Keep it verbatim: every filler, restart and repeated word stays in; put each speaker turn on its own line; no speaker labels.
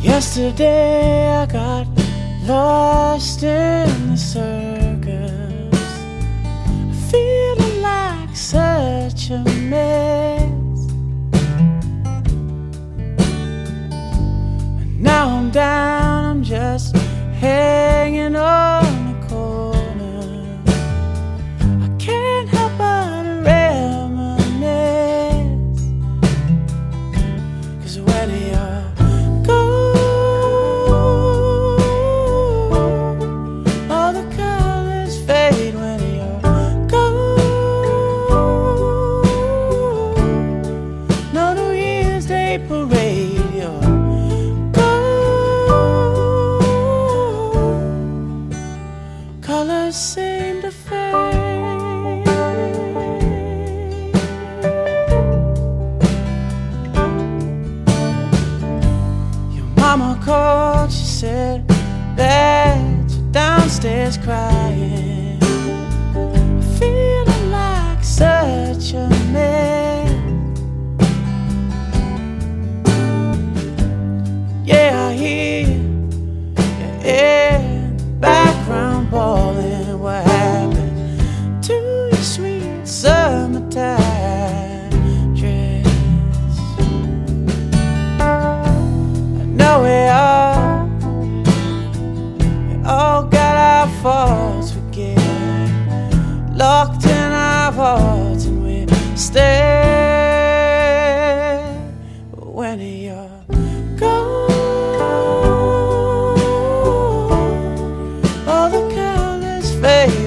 Yesterday I got lost in the circus, feeling like such a mess. And now I'm down, I'm just hanging on the corner. I can't help but reminisce, 'cause when you're parade, your gold colors seem to fade. Your mama called, she said that you're downstairs crying, feeling like such a mess. Yeah, I hear you in the background bawling. What happened to your sweet summertime dress? I know we all, we all got our faults. We get locked in our hearts and we stay. But when you're gone, all the colors fade.